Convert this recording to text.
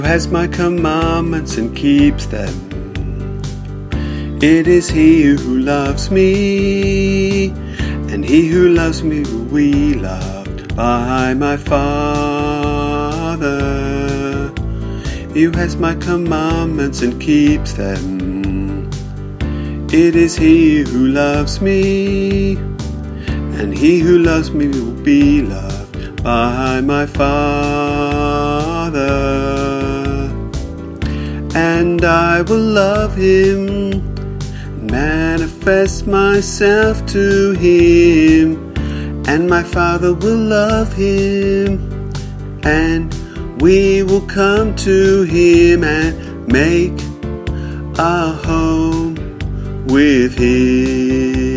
Who has my commandments and keeps them? It is he who loves me, and he who loves me will be loved by my Father. He who has my commandments and keeps them. It is he who loves me, and he who loves me will be loved by my Father. And I will love him, manifest myself to him, and my Father will love him, and we will come to him and make a home with him.